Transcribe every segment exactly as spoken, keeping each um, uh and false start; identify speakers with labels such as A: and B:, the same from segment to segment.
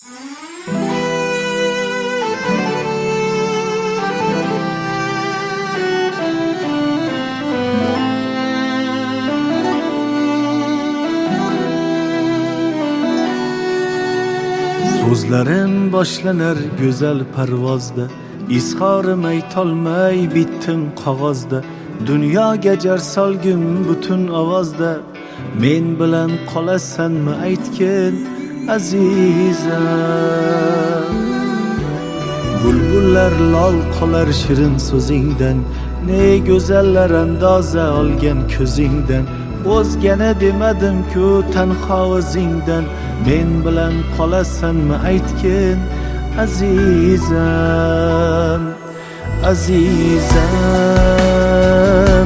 A: So'zlarim boshlanar go'zal parvozda, izhorim aytolmay bittim qog'ozda. Dunyoga jar solgim butun ovozda, men bilan qolasanmi aytgin azizam. Bulbullar lol qolar shirin so'zingdan, ne go'zallar andoza olgan ko'zingdan. O'zgani demadim-ku tanho o'zingdan, men bilan qolasanmi aytgin azizam. Azizam,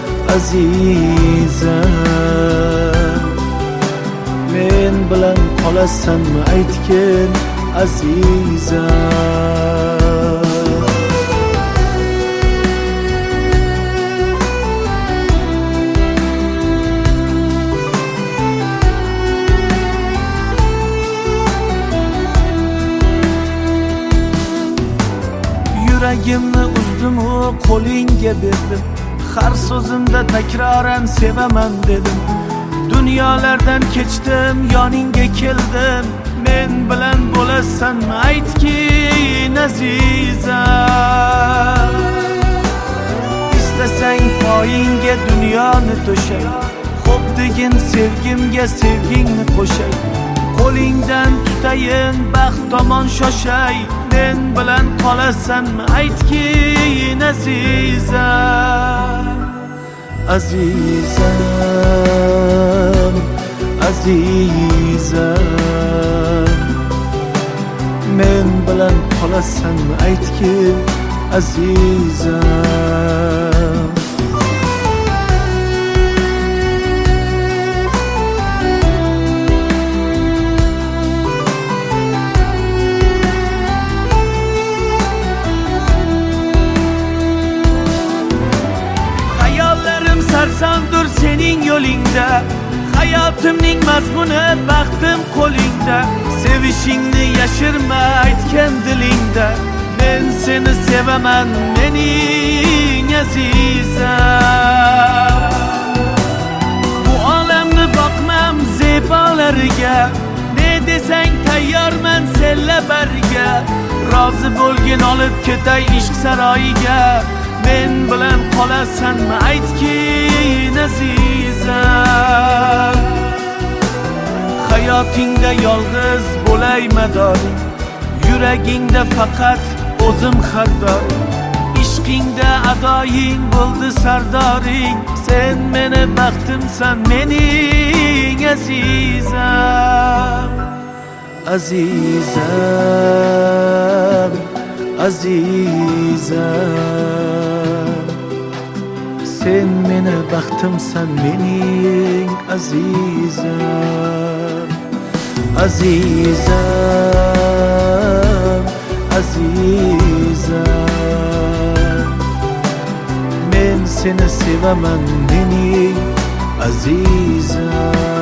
A: azizam, men bilan qolasanmi aytgin azizam. Yuragimni uzdim u qo'lingga berdim, har so'zimda takroran sevaman dedim. Dunyolardan kechdim, yoningga keldim, men bilan bo'lasanmi aytgin azizam. Istasang poyingga dunyoni to'shay, xo'p degin sevgimga sevgingni qo'shay. Qo'lingdan tutayin baxt tomon shoshay, men bilan qolasanmi aytgin azizam. Azizam, azizam, men bilan qolasanmi aytgin azizam. Sarsandur sening yo'lingda, hayotimning mazmuni baxtim qo'lingda. Sevishingni yashirma aytgan dilingda, men seni sevaman mening azizam. Bu olamni boqmam zebolariga, ne desang tayyorman senla birga. Rozi bo'lgin olib ketay ishq saroyiga, men bilan qolasanmi aytgin azizam. Hayotingda yolg'iz bo'lay madoring, yuragingda faqat o'zim xardoring. Ishqingda adoying bo'ldi sardoring, sen meni baxtimsan mening azizam. Azizam, azizam, sen meni baxtimsan mening azizam. Azizam, azizam, men seni sevaman mening azizam.